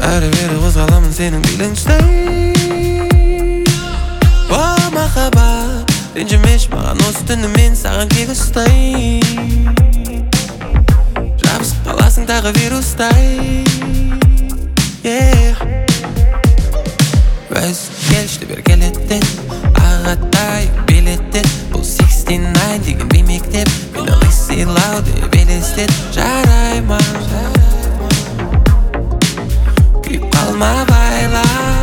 Әрі-бері қозғаламын сенің биліңштей. О, махаббат, ренжімеші маған осы түні мен саған кегістай. Жабысып қаласың тағы вирустай. Өз келшті бер келеттен ағатай билеттен. Бұл 69 деген беймектеп мені ылғи сыйлау деп елестет. Жарай ма? Күйіп қалма байла.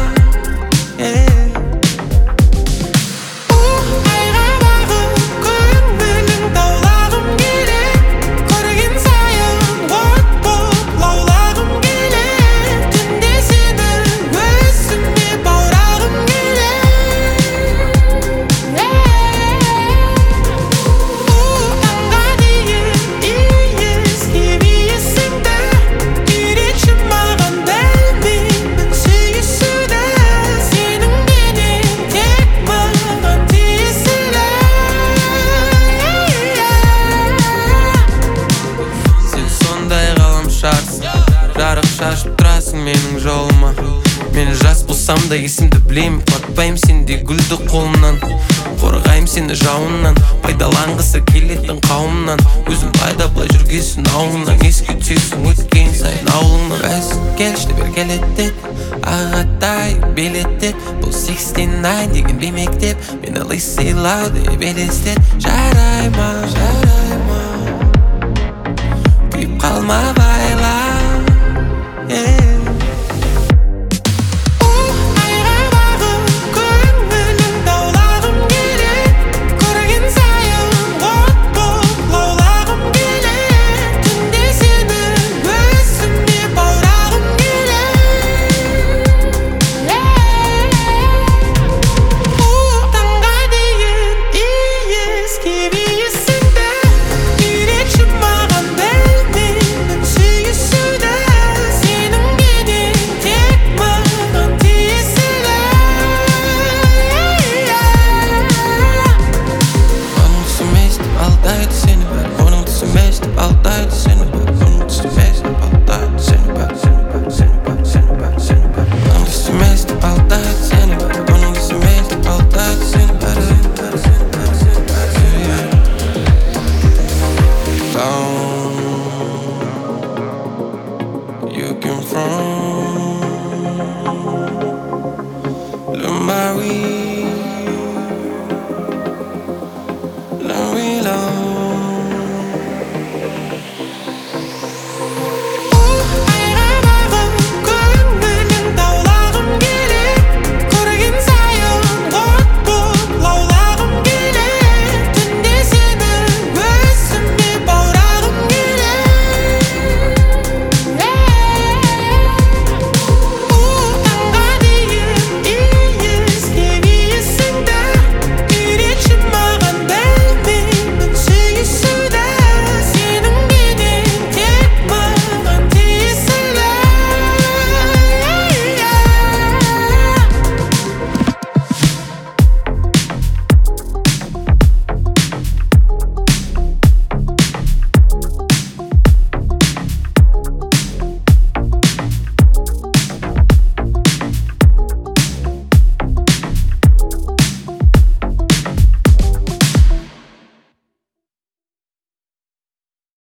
Жарық шашып тұрасың менің жолыма. Мен жас болсам да есімді білем. Батпайым сендей гүлді қолымнан. Қорғайым сені жауыннан. Пайдаланғысы келетін қауымнан. Өзім қайда былай жүргесін ауылынан. Еске түсесің өткен сайын ауылыңнан. Өз келшті бер келеттет ағатай билеттет. Бұл 69 деген беймектеп мені ылғи сыйлау деп елестет. Жарай ма? Күйіп қалма байла. You can from Le Marie.